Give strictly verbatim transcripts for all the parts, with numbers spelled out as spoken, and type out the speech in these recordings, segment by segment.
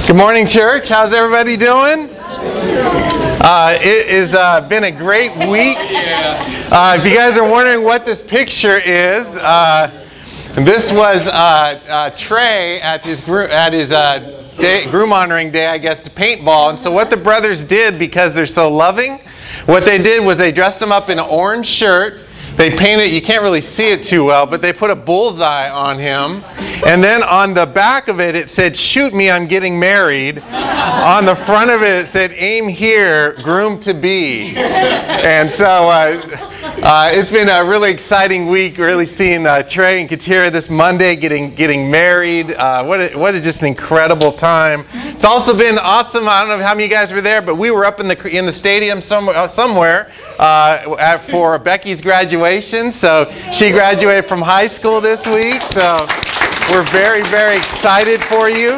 Good morning, church. How's everybody doing? Uh, it has uh, been a great week. Uh, if you guys are wondering what this picture is, uh, this was uh, uh, Trey at his gro- at his uh, day, groom honoring day, I guess, to paintball. And so what the brothers did, because they're so loving, what they did was they dressed him up in an orange shirt. They painted, you can't really see it too well, but they put a bullseye on him. And then on the back of it, it said, "Shoot me, I'm getting married." On the front of it, it said, "Aim here, groom to be." And so uh, uh, it's been a really exciting week, really seeing uh, Trey and Katira this Monday getting getting married. Uh, what, a, what a just an incredible time. It's also been awesome. I don't know how many of you guys were there, but we were up in the in the stadium somewhere, somewhere uh, at, for Becky's graduation. So she graduated from high school this week. So we're very, very excited for you.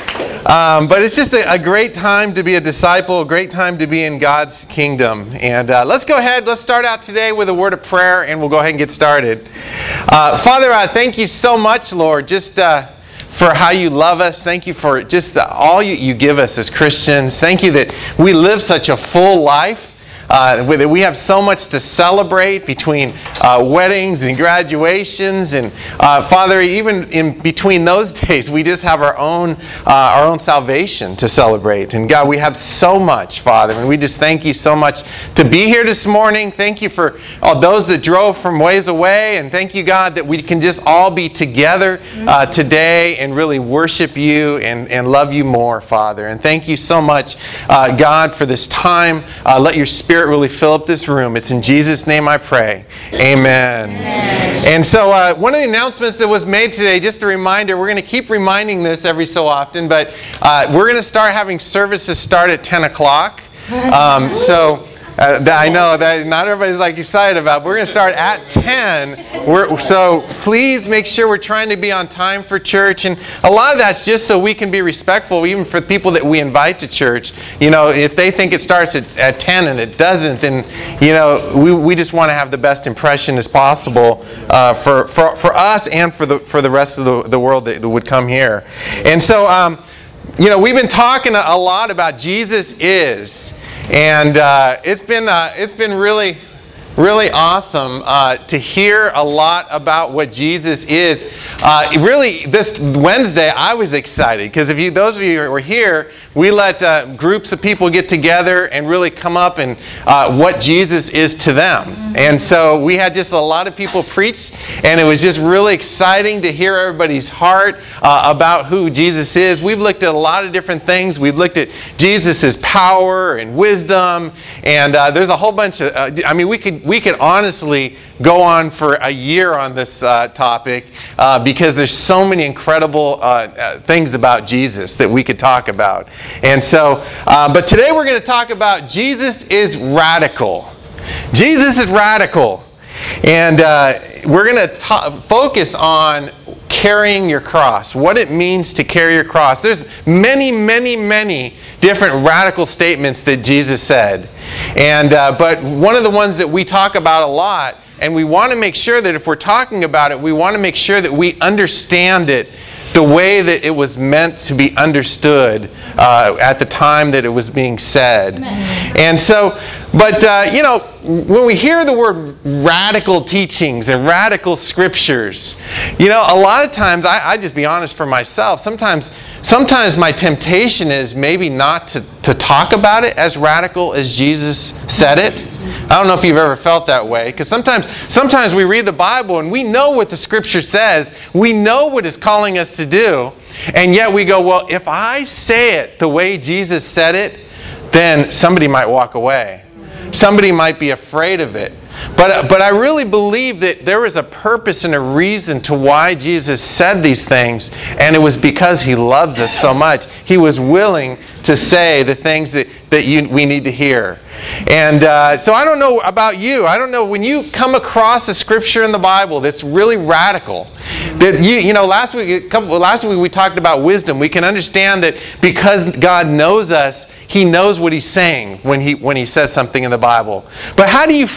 Um, but it's just a, a great time to be a disciple, a great time to be in God's kingdom. And uh, let's go ahead, let's start out today with a word of prayer, and we'll go ahead and get started. Uh, Father, I thank you so much, Lord, just uh, for how you love us. Thank you for just all you, you give us as Christians. Thank you that we live such a full life. Uh, we have so much to celebrate between uh, weddings and graduations, and uh, Father, even in between those days, we just have our own uh, our own salvation to celebrate. And God, we have so much, Father, and we just thank you so much to be here this morning. Thank you for all those that drove from ways away, and thank you, God, that we can just all be together uh, today and really worship you and, and love you more, Father. And thank you so much, uh, God, for this time. Uh, let your Spirit really fill up this room. It's in Jesus' name I pray. Amen. Amen. And so uh, one of the announcements that was made today, just a reminder, we're going to keep reminding this every so often, but uh, we're going to start having services start at ten o'clock. Um, so Uh, I know that not everybody's like excited about, but we're going to start at ten. We're, so please make sure we're trying to be on time for church. And a lot of that's just so we can be respectful, even for people that we invite to church. You know, if they think it starts at, at ten and it doesn't, then, you know, we, we just want to have the best impression as possible uh, for, for, for us and for the, for the rest of the, the world that would come here. And so, um, you know, we've been talking a lot about Jesus is. And uh, it's been uh, it's been really, really awesome uh, to hear a lot about what Jesus is. Uh, really, this Wednesday I was excited because if you, those of you who were here, we let uh, groups of people get together and really come up and uh, what Jesus is to them. And so we had just a lot of people preach, and it was just really exciting to hear everybody's heart uh, about who Jesus is. We've looked at a lot of different things. We've looked at Jesus' power and wisdom, and uh, there's a whole bunch of. Uh, I mean, we could we could honestly go on for a year on this uh, topic uh, because there's so many incredible uh, uh, things about Jesus that we could talk about. And so, uh, but today we're going to talk about Jesus is radical. Jesus is radical. And uh, we're going to ta- focus on carrying your cross, what it means to carry your cross. There's many, many, many different radical statements that Jesus said. And uh, but one of the ones that we talk about a lot, and we want to make sure that if we're talking about it, we want to make sure that we understand it the way that it was meant to be understood uh, at the time that it was being said. Amen. And so, but uh, you know, when we hear the word radical teachings and radical scriptures, you know, a lot of times, I, I just be honest for myself, sometimes sometimes my temptation is maybe not to, to talk about it as radical as Jesus said it. I don't know if you've ever felt that way, because sometimes sometimes we read the Bible and we know what the Scripture says. We know what it's calling us to do, and yet we go, well, if I say it the way Jesus said it, then somebody might walk away. Somebody might be afraid of it. But, but I really believe that there was a purpose and a reason to why Jesus said these things, and it was because He loves us so much. He was willing to say the things that, that you, we need to hear. And uh, so I don't know about you. I don't know, when you come across a scripture in the Bible that's really radical, that you you know, last week, a couple, last week we talked about wisdom. We can understand that because God knows us, He knows what He's saying when He when He says something in the Bible. But how do you feel? How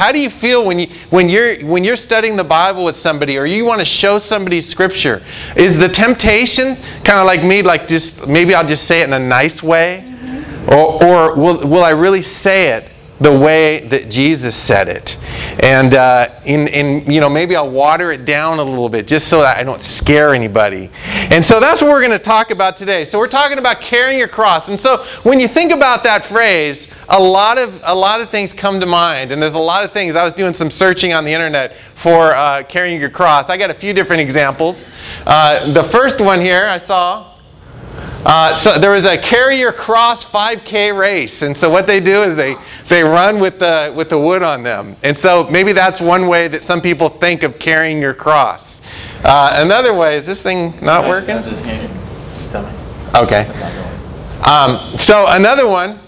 How do you feel when you when you're when you're studying the Bible with somebody, or you want to show somebody Scripture? Is the temptation kind of like me, like just maybe I'll just say it in a nice way, mm-hmm. or or will will I really say it the way that Jesus said it? And uh, in, in, you know, maybe I'll water it down a little bit just so that I don't scare anybody. And so that's what we're going to talk about today. So we're talking about carrying your cross. And so when you think about that phrase, a lot of a lot of things come to mind. And there's a lot of things. I was doing some searching on the internet for uh, carrying your cross. I got a few different examples. Uh, the first one here I saw. Uh, so there was a Carry Your Cross five K race, and so what they do is they they run with the with the wood on them, and so maybe that's one way that some people think of carrying your cross. Uh, another way, is this thing not working? Okay. Um, so another one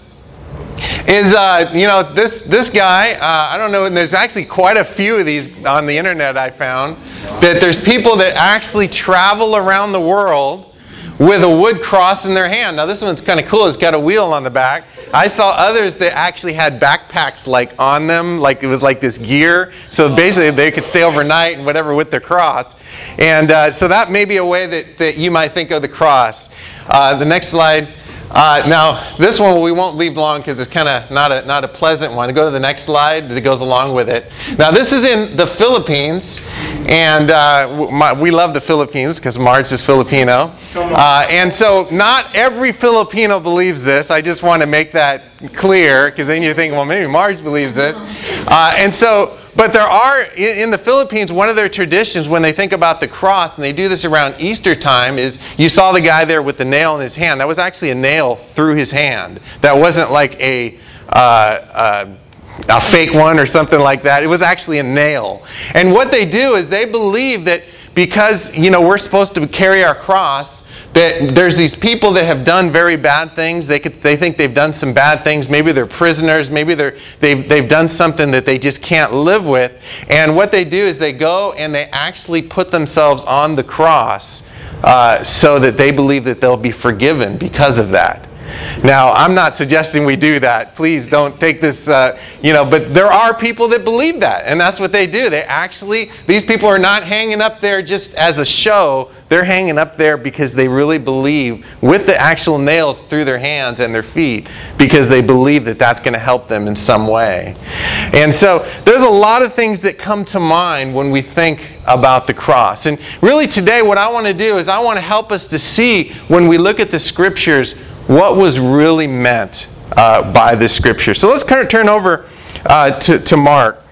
is uh, you know this this guy. Uh, I don't know. And there's actually quite a few of these on the internet. I found that there's people that actually travel around the world with a wood cross in their hand. Now this one's kind of cool. It's got a wheel on the back. I saw others that actually had backpacks like on them, like it was like this gear. So basically they could stay overnight and whatever with their cross. And uh, so that may be a way that, that you might think of the cross. Uh, the next slide. Uh, now this one we won't leave long because it's kind of not a not a pleasant one. Go to the next slide that goes along with it. Now this is in the Philippines, and uh, my, we love the Philippines because Marge is Filipino, uh, and so not every Filipino believes this. I just want to make that clear because then you think, well, maybe Marge believes this, uh, and so. But there are, in the Philippines, one of their traditions when they think about the cross, and they do this around Easter time, is you saw the guy there with the nail in his hand. That was actually a nail through his hand. That wasn't like a, uh, uh, a fake one or something like that. It was actually a nail. And what they do is they believe that because, you know, we're supposed to carry our cross, that there's these people that have done very bad things. They could, they think they've done some bad things. Maybe they're prisoners. Maybe they're, they've, they've done something that they just can't live with. And what they do is they go and they actually put themselves on the cross uh, so that they believe that they'll be forgiven because of that. Now, I'm not suggesting we do that. Please don't take this, uh, you know, but there are people that believe that, and that's what they do. They actually, these people are not hanging up there just as a show. They're hanging up there because they really believe, with the actual nails through their hands and their feet, because they believe that that's going to help them in some way. And so there's a lot of things that come to mind when we think about the cross. And really today what I want to do is I want to help us to see, when we look at the Scriptures, what was really meant uh, by this Scripture. So let's kind of turn over uh, to, to Mark.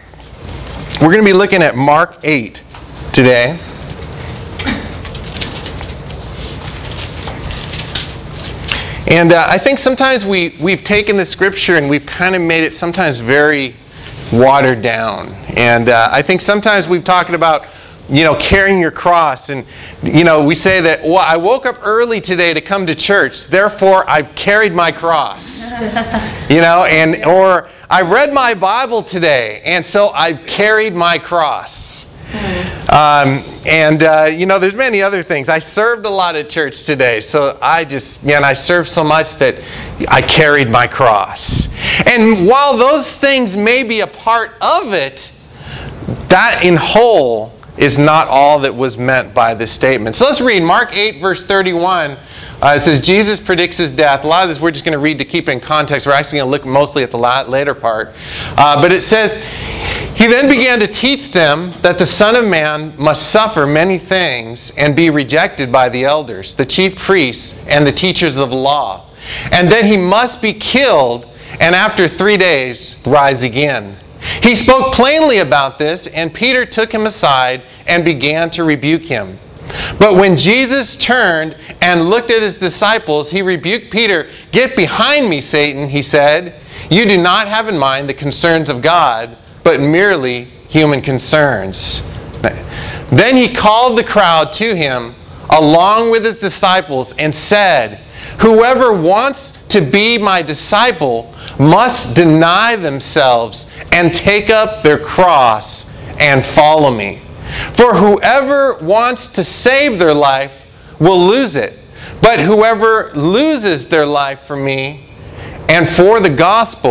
We're going to be looking at Mark eight today. And uh, I think sometimes we, we've taken the Scripture and we've kind of made it sometimes very watered down. And uh, I think sometimes we've talked about, you know, carrying your cross. And, you know, we say that, well, I woke up early today to come to church, therefore I've carried my cross. You know, and or I read my Bible today, and so I've carried my cross. Um, and, uh, you know, there's many other things. I served a lot at church today, so I just, man, I served so much that I carried my cross. And while those things may be a part of it, that in whole is not all that was meant by this statement. So let's read Mark eight, verse thirty-one. Uh, it says, Jesus predicts his death. A lot of this we're just going to read to keep in context. We're actually going to look mostly at the later part. Uh, but it says, he then began to teach them that the Son of Man must suffer many things and be rejected by the elders, the chief priests, and the teachers of the law. And then he must be killed, and after three days rise again. He spoke plainly about this, and Peter took him aside and began to rebuke him. But when Jesus turned and looked at his disciples, he rebuked Peter. "Get behind me, Satan," he said. "You do not have in mind the concerns of God, but merely human concerns." Then he called the crowd to him along with his disciples and said, "Whoever wants to be my disciple must deny themselves and take up their cross and follow me. For whoever wants to save their life will lose it. But whoever loses their life for me and for the gospel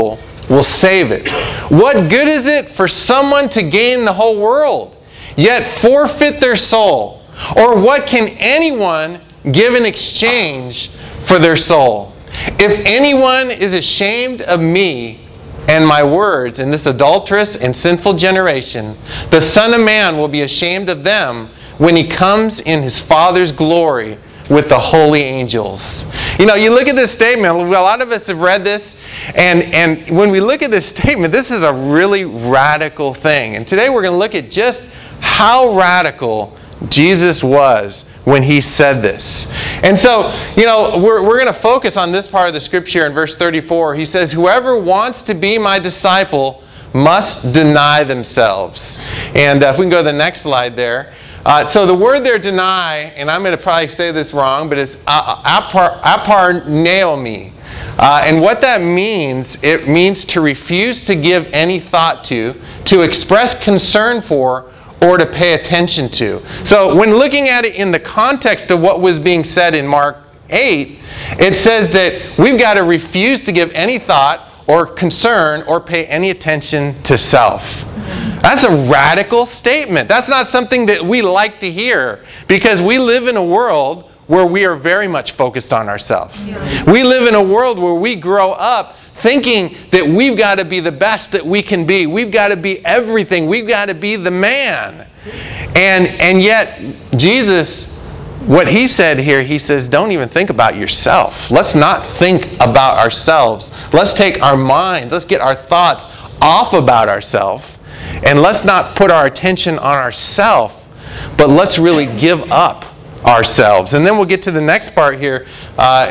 will save it. What good is it for someone to gain the whole world, yet forfeit their soul? Or what can anyone give in exchange for their soul? If anyone is ashamed of me and my words in this adulterous and sinful generation, the Son of Man will be ashamed of them when he comes in his Father's glory with the holy angels. You know, you look at this statement, a lot of us have read this, and, and when we look at this statement, this is a really radical thing. And today we're going to look at just how radical Jesus was when he said this. And so, you know, we're, we're going to focus on this part of the scripture in verse thirty-four. He says, whoever wants to be my disciple must deny themselves. And uh, if we can go to the next slide there. Uh, so the word there, deny, and I'm going to probably say this wrong, but it's apar, aparneomi. Uh, and what that means, it means to refuse to give any thought to, to express concern for, or to pay attention to. So when looking at it in the context of what was being said in Mark eight, it says that we've got to refuse to give any thought or concern or pay any attention to self. That's a radical statement. That's not something that we like to hear, because we live in a world where we are very much focused on ourselves. Yeah. We live in a world where we grow up thinking that we've got to be the best that we can be. We've got to be everything. We've got to be the man. And, and yet, Jesus, what he said here, he says, don't even think about yourself. Let's not think about ourselves. Let's take our minds, let's get our thoughts off about ourselves, and let's not put our attention on ourselves, but let's really give up ourselves. And then we'll get to the next part here uh,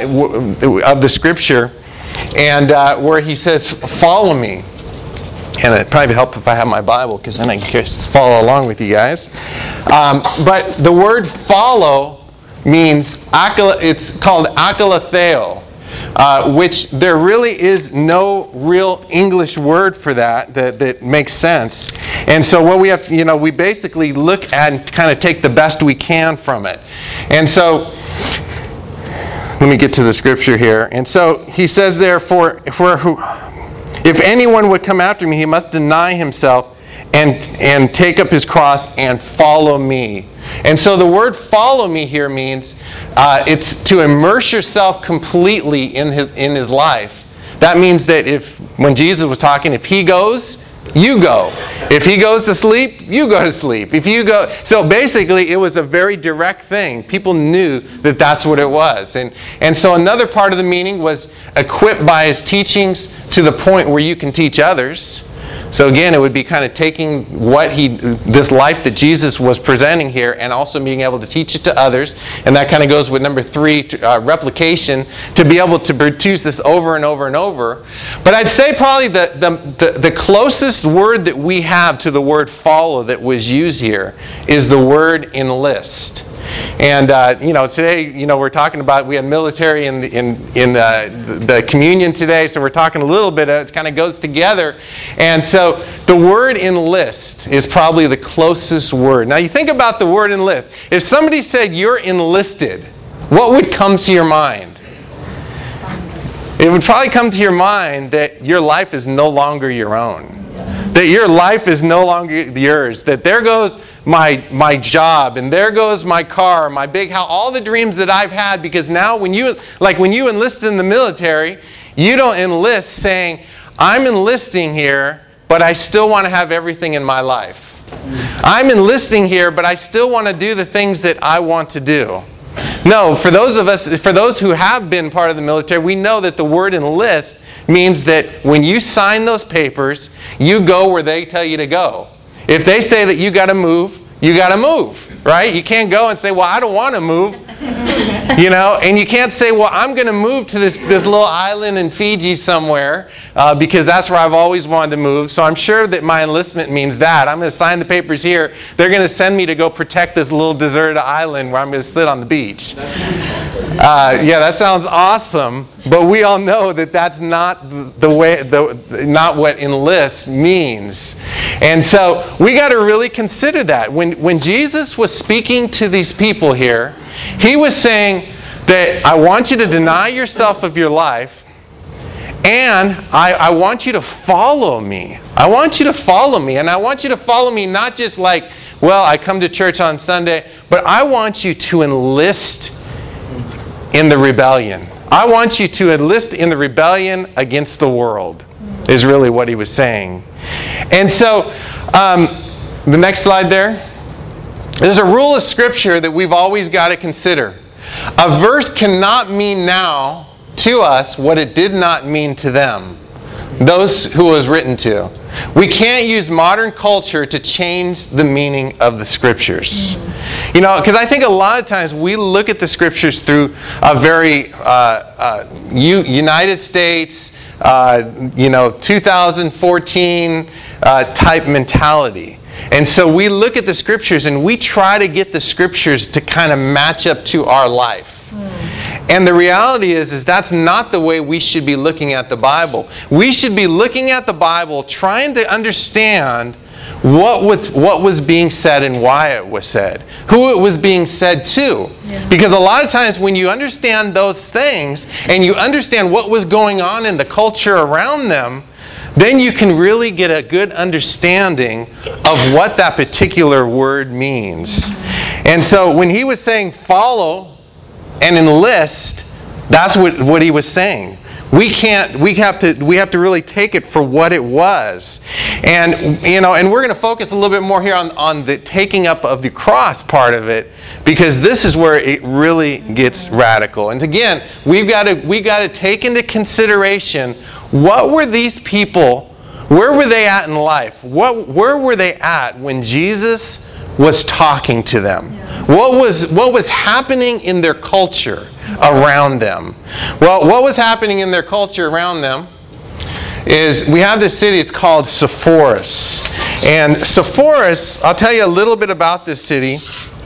of the scripture, and uh, where he says, follow me. And it'd probably help if I have my Bible, because then I can just follow along with you guys. Um, but the word follow means, it's called akalatheo, uh, which there really is no real English word for that, that that makes sense. And so what we have, you know, we basically look at and kind of take the best we can from it. And so, let me get to the scripture here. And so he says there, for, for who, if anyone would come after me, he must deny himself and and take up his cross and follow me. And so the word follow me here means uh, it's to immerse yourself completely in his in his life. That means that if, when Jesus was talking, if he goes, you go. If he goes to sleep, you go to sleep. If you go, so basically it was a very direct thing. People knew that that's what it was. And and so another part of the meaning was equipped by his teachings to the point where you can teach others. So again, it would be kind of taking what he, this life that Jesus was presenting here, and also being able to teach it to others. And that kind of goes with number three, uh, replication, to be able to produce this over and over and over. But I'd say probably the, the, the, the closest word that we have to the word follow that was used here is the word enlist. And uh, you know, today, you know, we're talking about, we had military in the, in in uh, the communion today, so we're talking a little bit. It kind of goes together, and so the word enlist is probably the closest word. Now, you think about the word enlist. If somebody said you're enlisted, what would come to your mind? It would probably come to your mind that your life is no longer your own. That your life is no longer yours. That there goes my my job, and there goes my car, my big house, all the dreams that I've had. Because now, when you like when you enlist in the military, you don't enlist saying, "I'm enlisting here, but I still want to have everything in my life. I'm enlisting here, but I still want to do the things that I want to do." No, for those of us, for those who have been part of the military, we know that the word enlist means that when you sign those papers, you go where they tell you to go. If they say that you got to move, you got to move, right? You can't go and say, "Well, I don't want to move." You know, and you can't say, "Well, I'm going to move to this, this little island in Fiji somewhere uh, because that's where I've always wanted to move. So I'm sure that my enlistment means that. I'm going to sign the papers here. They're going to send me to go protect this little deserted island where I'm going to sit on the beach." Uh, yeah, that sounds awesome, but we all know that that's not the way, the, not what enlist means. And so we got to really consider that. When when Jesus was speaking to these people here, he was saying that I want you to deny yourself of your life, And I, I want you to follow me. I want you to follow me. And I want you to follow me not just like, well, I come to church on Sunday, but I want you to enlist in the rebellion. I want you to enlist in the rebellion against the world, is really what he was saying. And so, um, the next slide there. There's a rule of Scripture that we've always got to consider. A verse cannot mean now to us what it did not mean to them, those who it was written to. We can't use modern culture to change the meaning of the Scriptures. Mm-hmm. You know, because I think a lot of times we look at the Scriptures through a very uh, uh, U- United States, uh, you know, two thousand fourteen uh, type mentality. And so we look at the Scriptures and we try to get the Scriptures to kind of match up to our life. And the reality is, is that's not the way we should be looking at the Bible. We should be looking at the Bible trying to understand what was, what was being said and why it was said. Who it was being said to. Yeah. Because a lot of times when you understand those things and you understand what was going on in the culture around them, then you can really get a good understanding of what that particular word means. And so when he was saying follow and enlist, that's what, what he was saying. We can't, we have to, we have to really take it for what it was. And, you know, and we're going to focus a little bit more here on, on the taking up of the cross part of it, because this is where it really gets radical. And again, we've got to, we got to take into consideration, what were these people, where were they at in life? What, where were they at when Jesus was talking to them? Yeah. What was what was happening in their culture around them? Well, what was happening in their culture around them is, we have this city, it's called Sepphoris. And Sepphoris, I'll tell you a little bit about this city.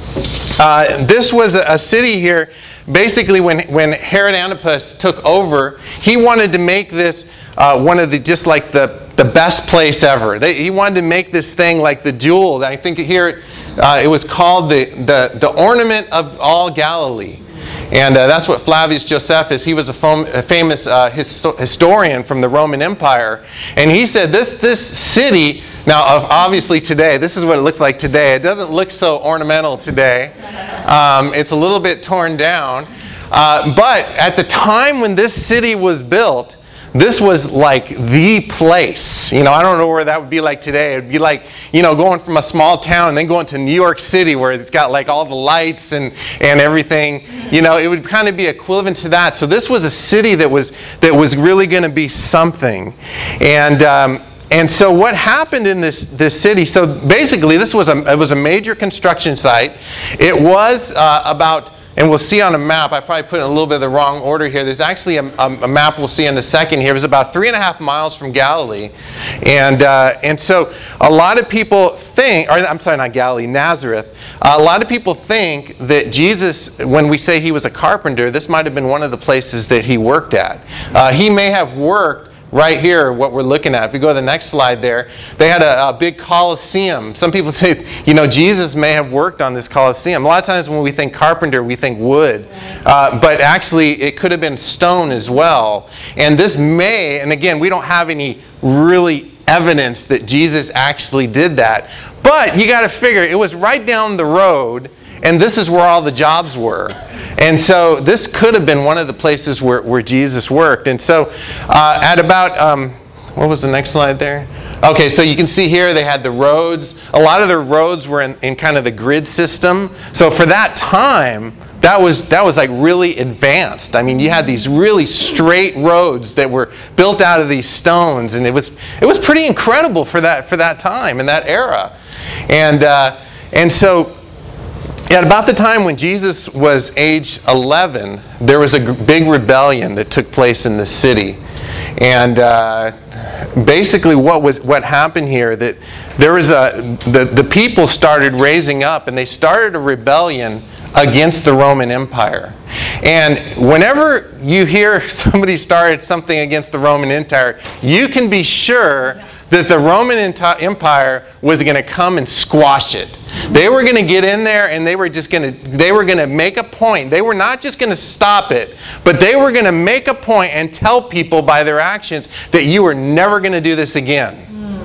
Uh, this was a, a city here, basically when, when Herod Antipas took over, he wanted to make this uh, one of the, just like the the best place ever. They, he wanted to make this thing like the jewel. I think here uh, it was called the, the, the ornament of all Galilee. And uh, that's what Flavius Josephus, he was a, fam- a famous uh, his- historian from the Roman Empire. And he said this, this city, now obviously today, this is what it looks like today. It doesn't look so ornamental today. Um, it's a little bit torn down. Uh, but at the time when this city was built, this was like the place. You know, I don't know where that would be like today. It would be like, you know, going from a small town and then going to New York City where it's got like all the lights and, and everything. You know, it would kind of be equivalent to that. So this was a city that was that was really going to be something. And um, and so what happened in this this city? So basically, this was a it was a major construction site. It was uh, about. And we'll see on a map, I probably put it in a little bit of the wrong order here. There's actually a, a, a map we'll see in a second here. It was about three and a half miles from Galilee. And uh, and so a lot of people think, or I'm sorry, not Galilee, Nazareth. Uh, a lot of people think that Jesus, when we say he was a carpenter, this might have been one of the places that he worked at. Uh, he may have worked right here, what we're looking at. If we go to the next slide there, they had a, a big Colosseum. Some people say, you know, Jesus may have worked on this Colosseum. A lot of times when we think carpenter, we think wood. Uh, but actually, it could have been stone as well. And this may, and again, we don't have any really evidence that Jesus actually did that. But you got to figure, it was right down the road, and this is where all the jobs were. And so this could have been one of the places where, where Jesus worked. And so uh, at about, um, what was the next slide there? Okay, so you can see here they had the roads. A lot of the roads were in, in kind of the grid system. So for that time, that was that was like really advanced. I mean, you had these really straight roads that were built out of these stones, and it was it was pretty incredible for that for that time and that era. And uh, and so at about the time when Jesus was age eleven, there was a g- big rebellion that took place in the city. And uh, basically what was what happened here, that there was a the, the people started raising up, and they started a rebellion against the Roman Empire. And whenever you hear somebody started something against the Roman Empire, you can be sure that the Roman Empire was going to come and squash it. They were going to get in there, and they were just going to they were going to make a point. They were not just going to stop it, but they were going to make a point and tell people by their actions that you are never going to do this again.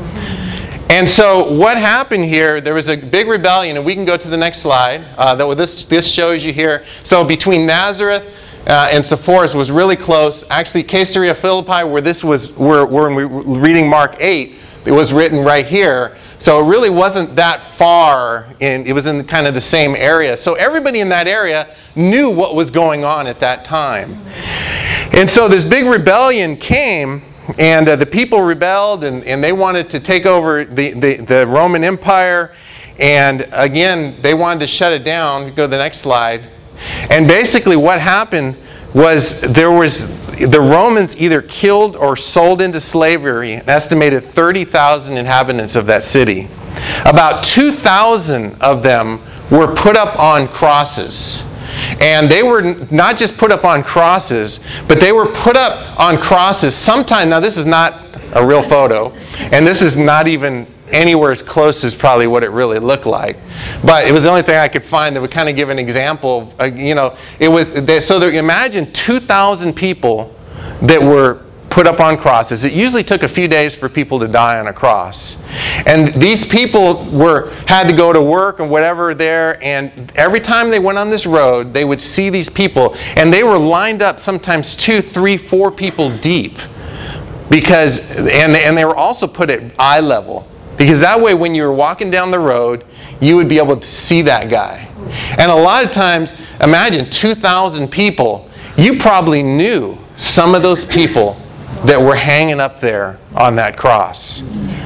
And so what happened here, there was a big rebellion, and we can go to the next slide. Uh, that this, this shows you here. So between Nazareth uh, and Sepphoris was really close. Actually, Caesarea Philippi, where this was, where, where we were reading Mark eight, it was written right here. So it really wasn't that far, in, it was in kind of the same area. So everybody in that area knew what was going on at that time. And so this big rebellion came, and uh, the people rebelled, and, and they wanted to take over the, the, the Roman Empire. And again, they wanted to shut it down. Go to the next slide. And basically what happened was there was the Romans either killed or sold into slavery an estimated thirty thousand inhabitants of that city. About two thousand of them were put up on crosses. And they were not just put up on crosses, but they were put up on crosses sometime. Now, this is not a real photo, and this is not even anywhere as close as probably what it really looked like. But it was the only thing I could find that would kind of give an example. Of, uh, you know, it was they, so there, imagine two thousand people that were put up on crosses. It usually took a few days for people to die on a cross. And these people were had to go to work and whatever there, and every time they went on this road, they would see these people, and they were lined up sometimes two, three, four people deep. Because, and, and they were also put at eye level. Because that way when you were walking down the road, you would be able to see that guy. And a lot of times, imagine two thousand people, you probably knew some of those people that were hanging up there on that cross.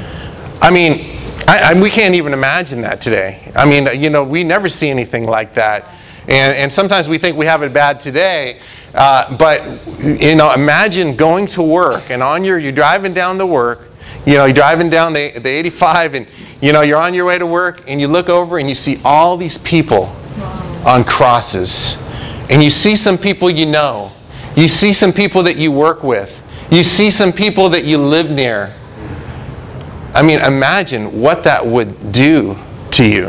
I mean, I, I, we can't even imagine that today. I mean, you know, we never see anything like that. And, and sometimes we think we have it bad today. Uh, but, you know, imagine going to work, and on your, you're driving down to work, you know, you're driving down the, the eighty-five, and, you know, you're on your way to work, and you look over and you see all these people on crosses. And you see some people you know. You see some people that you work with. You see some people that you live near. I mean, imagine what that would do to you.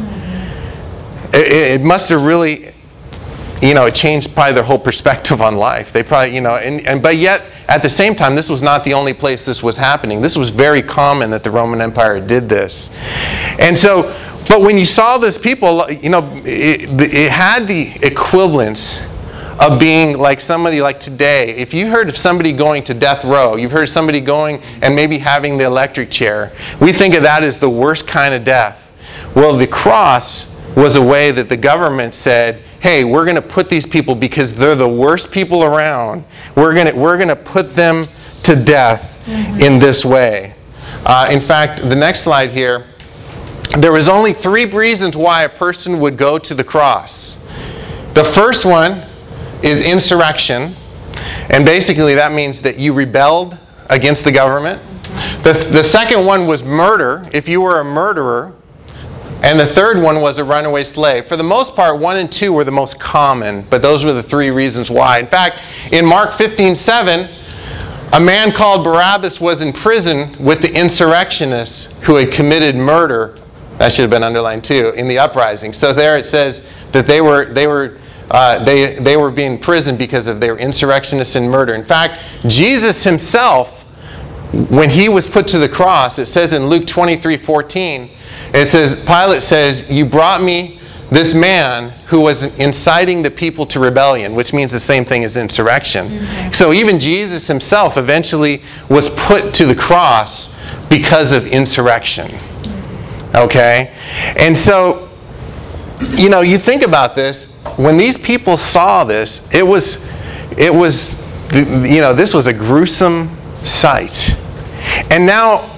It, it must have really, you know, it changed probably their whole perspective on life. They probably, you know, and, and but yet, at the same time, this was not the only place this was happening. This was very common that the Roman Empire did this. And so, but when you saw this people, you know, it, it had the equivalence of being like somebody like today. If you heard of somebody going to death row, you've heard of somebody going and maybe having the electric chair, we think of that as the worst kind of death. Well, the cross was a way that the government said, hey, we're going to put these people, because they're the worst people around, we're going to we're going to put them to death mm-hmm. in this way. Uh, in fact, the next slide here, there was only three reasons why a person would go to the cross. The first one is insurrection, and basically that means that you rebelled against the government. The, the second one was murder, if you were a murderer. And the third one was a runaway slave. For the most part, one and two were the most common, but those were the three reasons why. In fact, in Mark fifteen seven, a man called Barabbas was in prison with the insurrectionists who had committed murder. That should have been underlined too, in the uprising. So there it says that they were they were uh, they they were being imprisoned because of their insurrectionists and murder. In fact, Jesus himself, when he was put to the cross, it says in Luke twenty-three fourteen, it says, Pilate says, you brought me this man who was inciting the people to rebellion, which means the same thing as insurrection. Mm-hmm. So even Jesus himself eventually was put to the cross because of insurrection. Okay? And so, you know, you think about this, when these people saw this, it was, it was, you know, this was a gruesome sight. And now,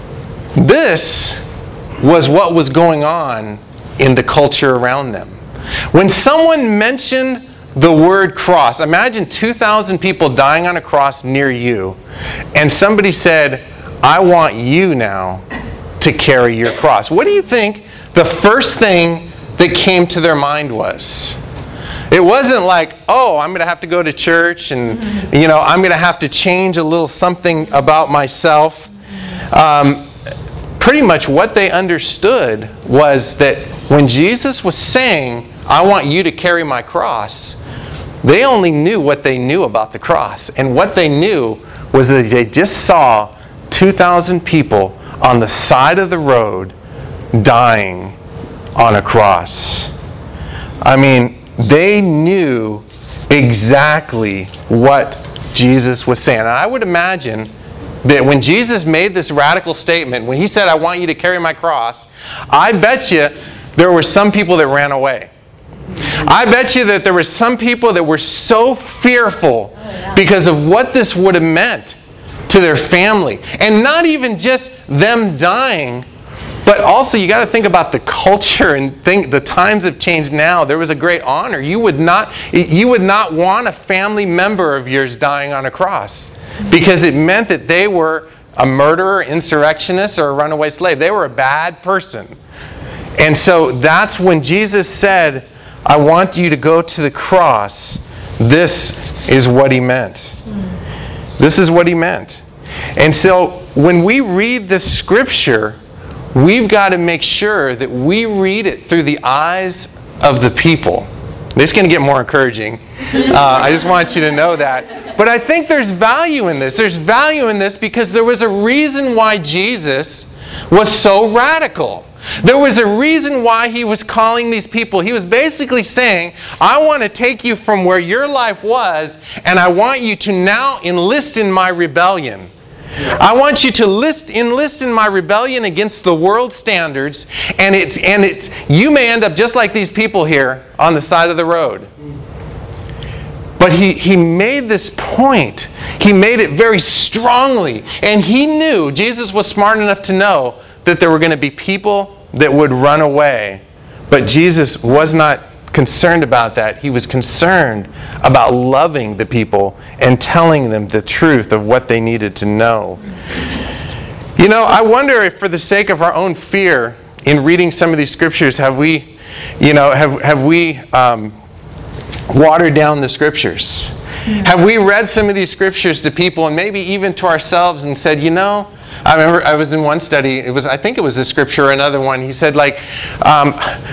this was what was going on in the culture around them. When someone mentioned the word cross. Imagine two thousand people dying on a cross near you, and somebody said, I want you now to carry your cross. What do you think the first thing that came to their mind was? It wasn't like, oh, I'm going to have to go to church and, you know, I'm going to have to change a little something about myself. Um, pretty much what they understood was that when Jesus was saying, I want you to carry my cross, they only knew what they knew about the cross. And what they knew was that they just saw two thousand people on the side of the road dying on a cross. I mean, they knew exactly what Jesus was saying. And I would imagine that when Jesus made this radical statement, when he said, I want you to carry my cross, I bet you there were some people that ran away. I bet you that there were some people that were so fearful because of what this would have meant to their family. And not even just them dying, but also you got to think about the culture and think the times have changed now. There was a great honor. You would not you would not want a family member of yours dying on a cross because it meant that they were a murderer, insurrectionist, or a runaway slave. They were a bad person. And so that's when Jesus said, I want you to go to the cross. This is what he meant. This is what he meant. And so when we read the scripture, we've got to make sure that we read it through the eyes of the people. This is going to get more encouraging. Uh, I just want you to know that. But I think there's value in this. There's value in this because there was a reason why Jesus was so radical. There was a reason why he was calling these people. He was basically saying, I want to take you from where your life was, and I want you to now enlist in my rebellion. I want you to list, enlist in my rebellion against the world standards, and it's and it's you may end up just like these people here on the side of the road. But he, he made this point. He made it very strongly. And he knew, Jesus was smart enough to know that there were going to be people that would run away. But Jesus was not concerned about that. He was concerned about loving the people and telling them the truth of what they needed to know. You know, I wonder if for the sake of our own fear in reading some of these scriptures, have we, you know, have, have we um, watered down the scriptures? Mm-hmm. Have we read some of these scriptures to people and maybe even to ourselves and said, you know, I remember I was in one study, it was I think it was a scripture or another one, he said like, um,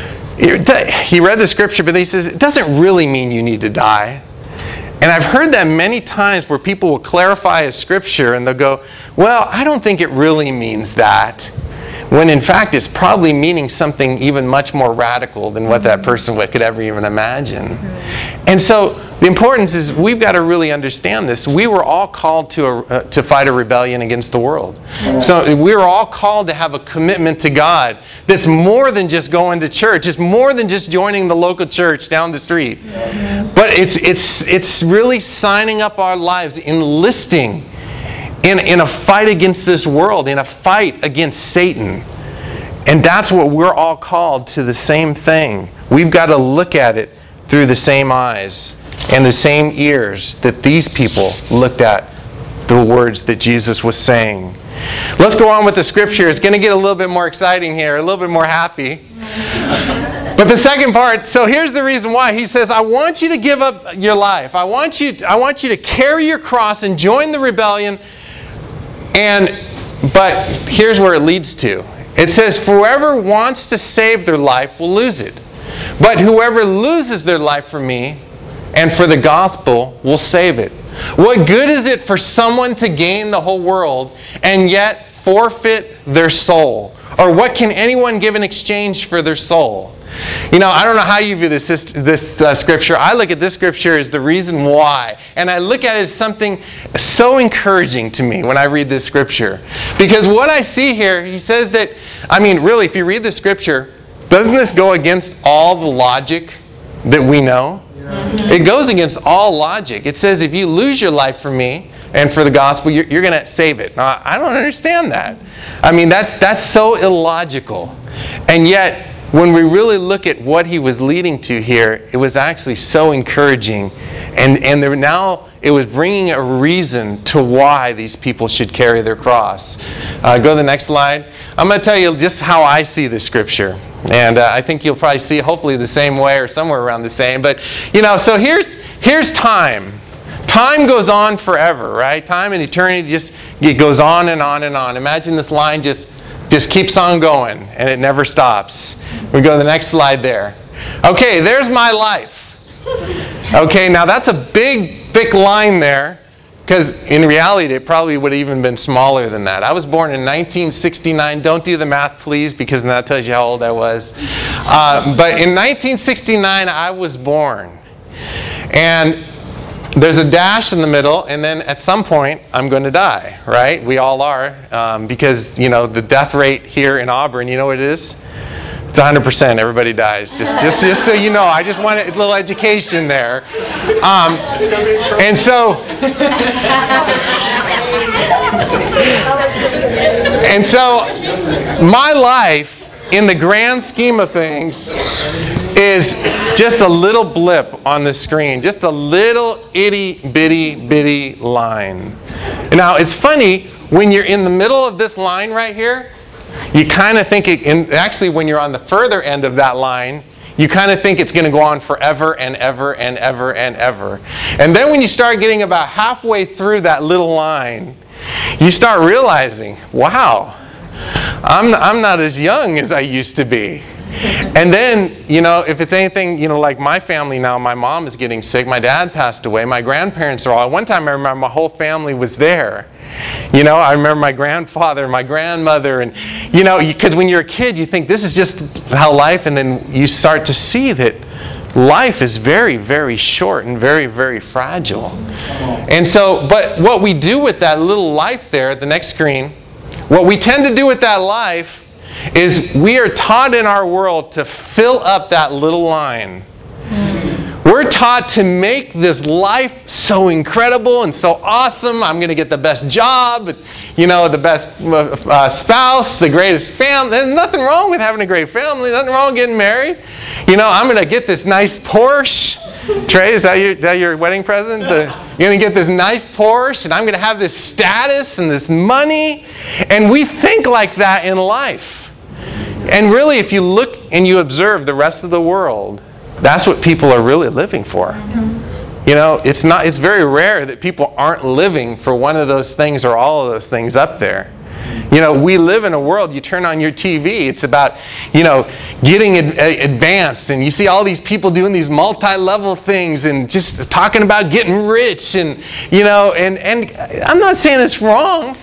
he read the scripture, but he says, it doesn't really mean you need to die. And I've heard that many times where people will clarify a scripture and they'll go, well, I don't think it really means that. When in fact it's probably meaning something even much more radical than what that person could ever even imagine. And so the importance is we've got to really understand this. We were all called to a, uh, to fight a rebellion against the world. So we were all called to have a commitment to God that's more than just going to church. It's more than just joining the local church down the street. But it's it's it's really signing up our lives, enlisting In, in a fight against this world, in a fight against Satan. And that's what we're all called to, the same thing. We've got to look at it through the same eyes and the same ears that these people looked at the words that Jesus was saying. Let's go on with the scripture. It's going to get a little bit more exciting here, a little bit more happy. But the second part, so here's the reason why. He says, I want you to give up your life. I want you, I want you to carry your cross and join the rebellion. And, but here's where it leads to. It says, whoever wants to save their life will lose it. But whoever loses their life for me and for the gospel will save it. What good is it for someone to gain the whole world and yet forfeit their soul? Or what can anyone give in exchange for their soul? You know, I don't know how you view this, this uh, scripture. I look at this scripture as the reason why. And I look at it as something so encouraging to me when I read this scripture. Because what I see here, he says that, I mean, really, if you read the scripture, doesn't this go against all the logic that we know? Yeah. It goes against all logic. It says if you lose your life for me and for the gospel, you're, you're going to save it. Now, I don't understand that. I mean, that's that's so illogical. And yet, when we really look at what he was leading to here, it was actually so encouraging. And, and there now it was bringing a reason to why these people should carry their cross. Uh, go to the next slide. I'm going to tell you just how I see the scripture. And uh, I think you'll probably see hopefully the same way or somewhere around the same. But, you know, so here's here's time. Time goes on forever, right? Time and eternity just it goes on and on and on. Imagine this line just, just keeps on going and it never stops. We go to the next slide there. Okay, there's my life. Okay, now that's a big, thick line there, because in reality it probably would have even been smaller than that. I was born in nineteen sixty-nine. Don't do the math, please, because that tells you how old I was. Uh, but in nineteen sixty-nine, I was born. And there's a dash in the middle, and then at some point, I'm going to die, right? We all are, um, because, you know, the death rate here in Auburn, you know what it is? It's one hundred percent. Everybody dies. Just, just, just so you know, I just wanted a little education there. Um, and so, and so, my life, in the grand scheme of things, is just a little blip on the screen, just a little itty bitty bitty line. Now, it's funny when you're in the middle of this line right here. You kind of think it, and actually when you're on the further end of that line, you kind of think it's going to go on forever and ever and ever and ever. And then when you start getting about halfway through that little line, you start realizing, wow, I'm, I'm not as young as I used to be. And then, you know, if it's anything, you know, like my family now, my mom is getting sick, my dad passed away, my grandparents are all, one time I remember my whole family was there. You know, I remember my grandfather, my grandmother, and, you know, because when you're a kid, you think this is just how life, and then you start to see that life is very, very short and very, very fragile. And so, but what we do with that little life there, the next screen, what we tend to do with that life is we are taught in our world to fill up that little line. We're taught to make this life so incredible and so awesome. I'm going to get the best job, you know, the best uh, spouse, the greatest family. There's nothing wrong with having a great family. Nothing wrong with getting married. You know, I'm going to get this nice Porsche. Trey, is that your, that your wedding present? The, you're going to get this nice Porsche, and I'm going to have this status and this money. And we think like that in life. And really, if you look and you observe the rest of the world, that's what people are really living for. Mm-hmm. You know, it's not. It's very rare that people aren't living for one of those things or all of those things up there. You know, we live in a world, you turn on your T V, it's about, you know, getting ad- advanced, and you see all these people doing these multi-level things and just talking about getting rich, and, you know, and, and I'm not saying it's wrong,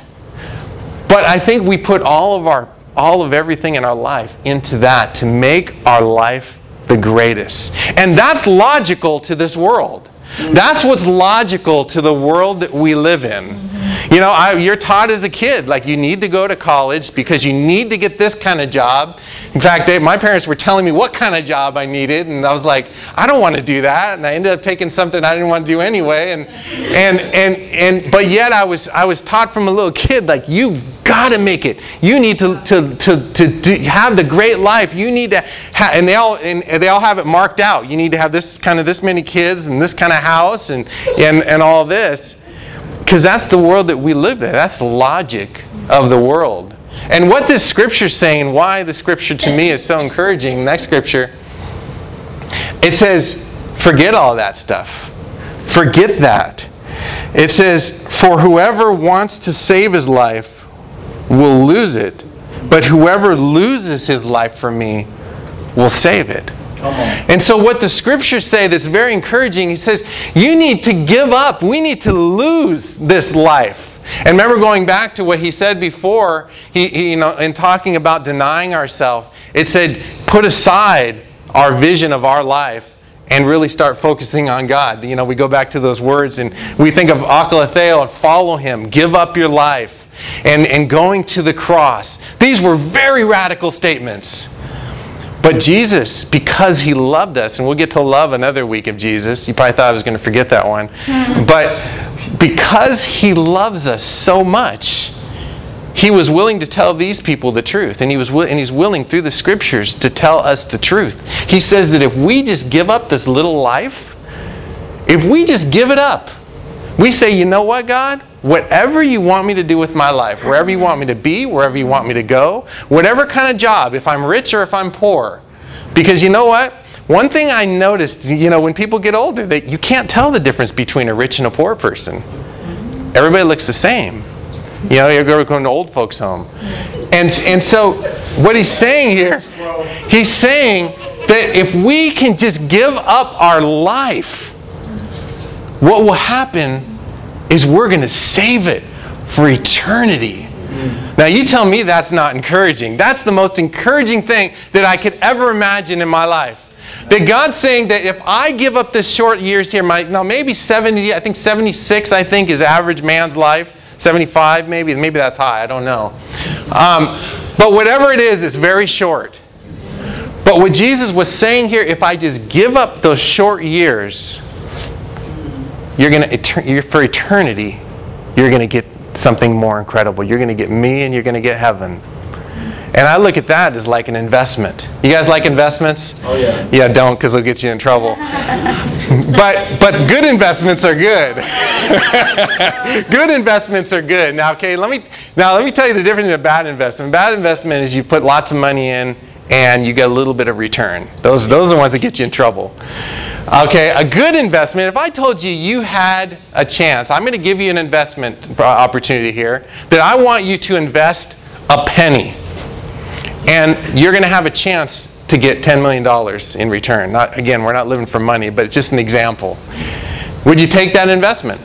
but I think we put all of our, all of everything in our life into that to make our life the greatest. And that's logical to this world. That's what's logical to the world that we live in. You know, I, you're taught as a kid, like you need to go to college because you need to get this kind of job. In fact, they, my parents were telling me what kind of job I needed, and I was like, I don't want to do that. And I ended up taking something I didn't want to do anyway. And and and and but yet I was I was taught from a little kid, like, you've got to make it. You need to to to to, to have the great life. You need to ha- and they all and they all have it marked out. You need to have this kind of this many kids and this kind of house and and and all this. Because that's the world that we live in. That's the logic of the world. And what this scripture is saying, why the scripture to me is so encouraging, next scripture, it says, forget all that stuff. Forget that. It says, for whoever wants to save his life will lose it, but whoever loses his life for me will save it. And so what the scriptures say that's very encouraging, he says, you need to give up. We need to lose this life. And remember, going back to what he said before, he, he, you know, in talking about denying ourselves, it said, put aside our vision of our life and really start focusing on God. You know, we go back to those words and we think of akalatheo and follow him, give up your life, and, and going to the cross. These were very radical statements. But Jesus, because he loved us, and we'll get to love another week of Jesus. You probably thought I was going to forget that one. But because he loves us so much, he was willing to tell these people the truth. And he was wi- and he's willing through the scriptures to tell us the truth. He says that if we just give up this little life, if we just give it up, we say, you know what, God? Whatever you want me to do with my life, wherever you want me to be, wherever you want me to go, whatever kind of job, if I'm rich or if I'm poor. Because you know what? One thing I noticed, you know, when people get older, that you can't tell the difference between a rich and a poor person. Everybody looks the same. You know, you go to an old folks' home. And, and so what he's saying here, he's saying that if we can just give up our life, what will happen is we're going to save it for eternity. Now you tell me that's not encouraging. That's the most encouraging thing that I could ever imagine in my life. That God's saying that if I give up this short years here, my, now maybe seventy, I think seventy-six, I think, is average man's life. seventy-five maybe, maybe that's high, I don't know. Um, but whatever it is, it's very short. But what Jesus was saying here, if I just give up those short years, you're going to, you're, for eternity, you're going to get something more incredible. You're going to get me and you're going to get heaven. And I look at that as like an investment. You guys like investments? Oh yeah. Yeah, don't, because they'll get you in trouble. but but good investments are good. Good investments are good. Now, okay, let me now let me tell you the difference in a bad investment. Bad investment is you put lots of money in and you get a little bit of return. Those those are the ones that get you in trouble. Okay, a good investment. If I told you you had a chance, I'm going to give you an investment opportunity here that I want you to invest a penny. And you're going to have a chance to get ten million dollars in return. Not, again, we're not living for money, but it's just an example. Would you take that investment?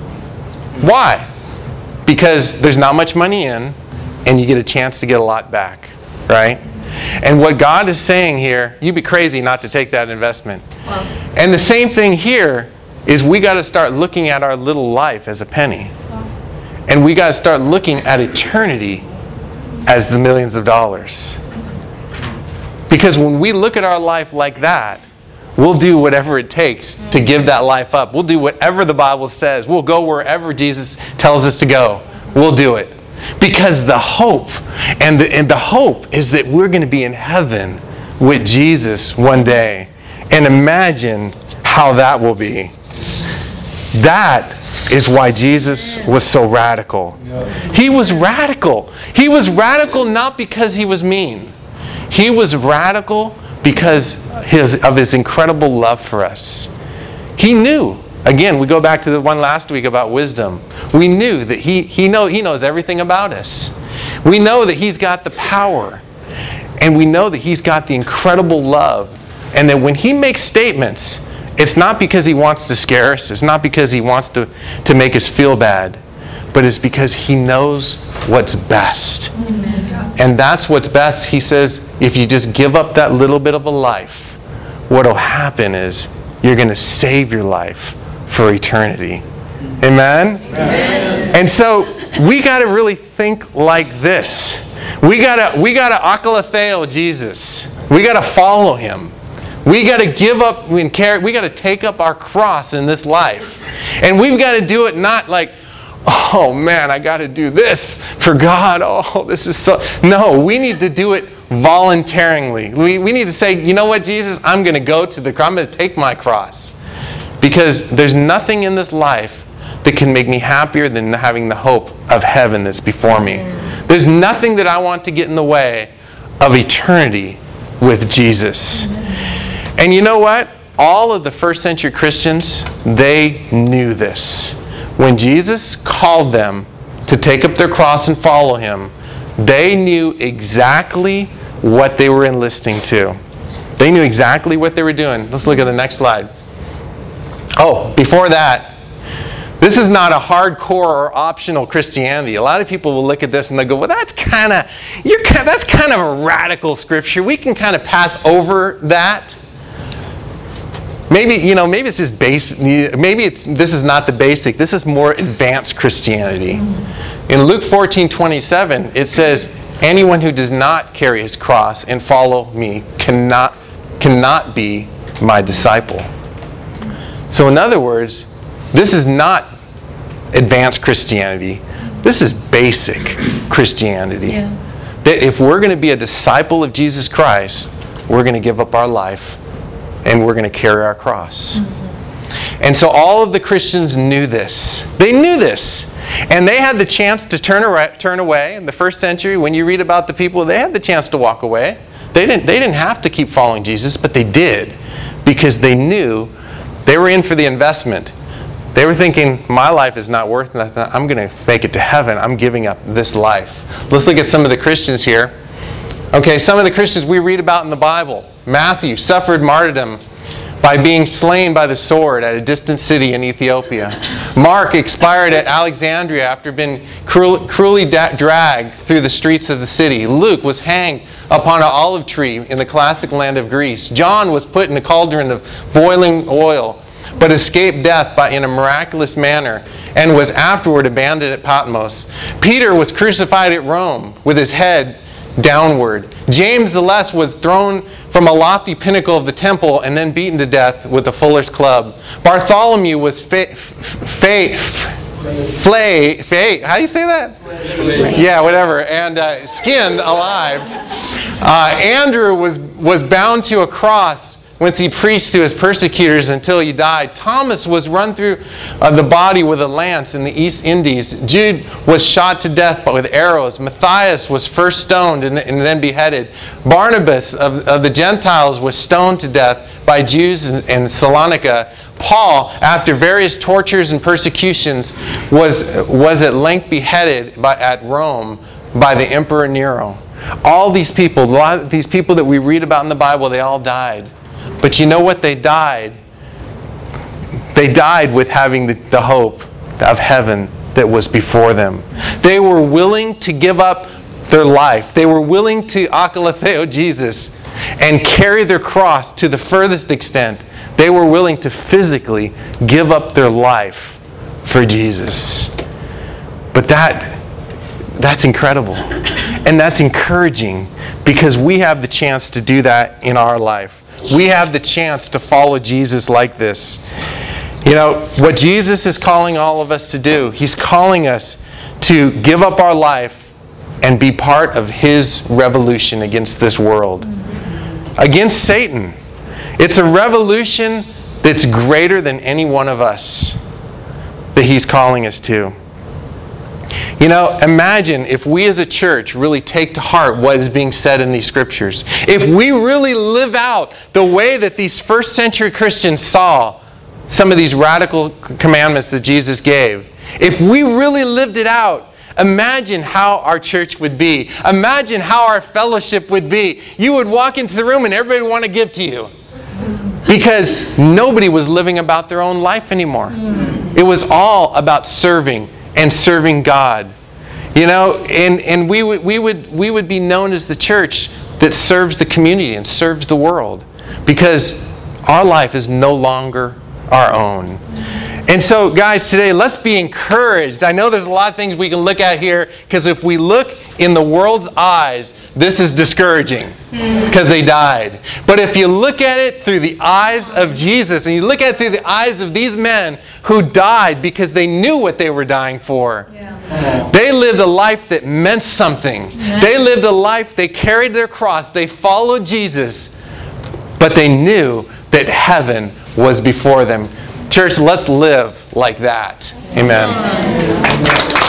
Why? Because there's not much money in, and you get a chance to get a lot back, right? And what God is saying here, you'd be crazy not to take that investment. Wow. And the same thing here is we got to start looking at our little life as a penny. Wow. And we got to start looking at eternity as the millions of dollars. Because when we look at our life like that, we'll do whatever it takes to give that life up. We'll do whatever the Bible says. We'll go wherever Jesus tells us to go. We'll do it. Because the hope, and the, and the hope is that we're going to be in heaven with Jesus one day. And imagine how that will be. That is why Jesus was so radical. He was radical. He was radical not because he was mean. He was radical because his, of his incredible love for us. He knew. Again, we go back to the one last week about wisdom. We knew that he, he, know, he knows everything about us. We know that he's got the power. And we know that he's got the incredible love. And that when he makes statements, it's not because he wants to scare us. It's not because he wants to, to make us feel bad. But it's because he knows what's best. Amen. And that's what's best. He says, if you just give up that little bit of a life, what will happen is you're going to save your life for eternity. Amen? Amen. And so we got to really think like this. We got to we got to akalatheo Jesus. We got to follow him. We got to give up and carry. We got to take up our cross in this life, and we've got to do it not like, oh man, I got to do this for God. Oh, this is so. No, we need to do it voluntarily. We we need to say, you know what, Jesus, I'm going to go to the cross. I'm going to take my cross, because there's nothing in this life that can make me happier than having the hope of heaven that's before me. There's nothing that I want to get in the way of eternity with Jesus. And you know what? All of the first century Christians, they knew this. When Jesus called them to take up their cross and follow him, they knew exactly what they were enlisting to. They knew exactly what they were doing. Let's look at the next slide. Oh, before that, this is not a hardcore or optional Christianity. A lot of people will look at this and they'll go, well, that's kind of, you're kind, that's kind of a radical scripture. We can kind of pass over that. Maybe, you know, maybe it's just basic. Maybe it's, this is not the basic. This is more advanced Christianity. In Luke fourteen twenty-seven, it says, anyone who does not carry his cross and follow me cannot, cannot be my disciple. So in other words, this is not advanced Christianity. This is basic Christianity. Yeah. That if we're going to be a disciple of Jesus Christ, we're going to give up our life and we're going to carry our cross. Mm-hmm. And so all of the Christians knew this. They knew this. And they had the chance to turn, ar- turn away. In the first century, when you read about the people, they had the chance to walk away. They didn't, they didn't have to keep following Jesus, but they did because they knew they were in for the investment. They were thinking, my life is not worth nothing. I'm going to make it to heaven. I'm giving up this life. Let's look at some of the Christians here. Okay, some of the Christians we read about in the Bible. Matthew suffered martyrdom by being slain by the sword at a distant city in Ethiopia. Mark expired at Alexandria after being cruel, cruelly da- dragged through the streets of the city. Luke was hanged upon an olive tree in the classic land of Greece. John was put in a cauldron of boiling oil, but escaped death by, in a miraculous manner, and was afterward abandoned at Patmos. Peter was crucified at Rome with his head downward. James the Less was thrown from a lofty pinnacle of the temple and then beaten to death with a fuller's club. Bartholomew was fa- fa- flay, flay, how do you say that? Flay. Yeah, whatever, and uh, skinned alive. Uh, Andrew was, was bound to a cross whence he preached to his persecutors until he died. Thomas was run through uh, the body with a lance in the East Indies. Jude was shot to death with arrows. Matthias was first stoned and, and then beheaded. Barnabas of, of the Gentiles was stoned to death by Jews in, in Salonica. Paul, after various tortures and persecutions, was, was at length beheaded by, at Rome by the Emperor Nero. All these people, a lot of these people that we read about in the Bible, they all died. But you know what? They died. They died with having the, the hope of heaven that was before them. They were willing to give up their life. They were willing to akalatheo Jesus and carry their cross to the furthest extent. They were willing to physically give up their life for Jesus. But that, that's incredible. And that's encouraging because we have the chance to do that in our life. We have the chance to follow Jesus like this. You know, what Jesus is calling all of us to do, He's calling us to give up our life and be part of His revolution against this world. Against Satan. It's a revolution that's greater than any one of us that He's calling us to. You know, imagine if we as a church really take to heart what is being said in these scriptures. If we really live out the way that these first century Christians saw some of these radical commandments that Jesus gave. If we really lived it out, imagine how our church would be. Imagine how our fellowship would be. You would walk into the room and everybody would want to give to you. Because nobody was living about their own life anymore. It was all about serving and serving God. You know, and, and we would we would we would be known as the church that serves the community and serves the world. Because our life is no longer our own. And so, guys, today, let's be encouraged. I know there's a lot of things we can look at here, because if we look in the world's eyes, this is discouraging, because they died. But if you look at it through the eyes of Jesus, and you look at it through the eyes of these men who died because they knew what they were dying for. Yeah. They lived a life that meant something. Yeah. They lived a life, they carried their cross, they followed Jesus, but they knew that heaven was before them. Church, let's live like that. Amen.